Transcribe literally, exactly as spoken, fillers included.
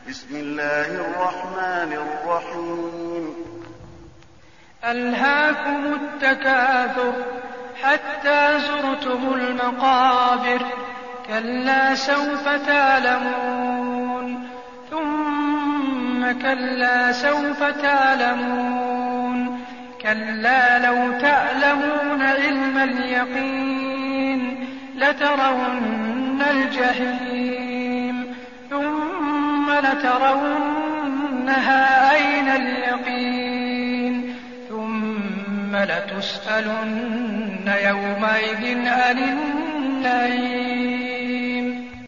بسم الله الرحمن الرحيم ألهاكم التكاثر حتى زرتم المقابر كلا سوف تعلمون ثم كلا سوف تعلمون كلا لو تعلمون علم اليقين لترون الجحيم ثم لترونها عين اليقين ثم لتسألن يومئذ عن النعيم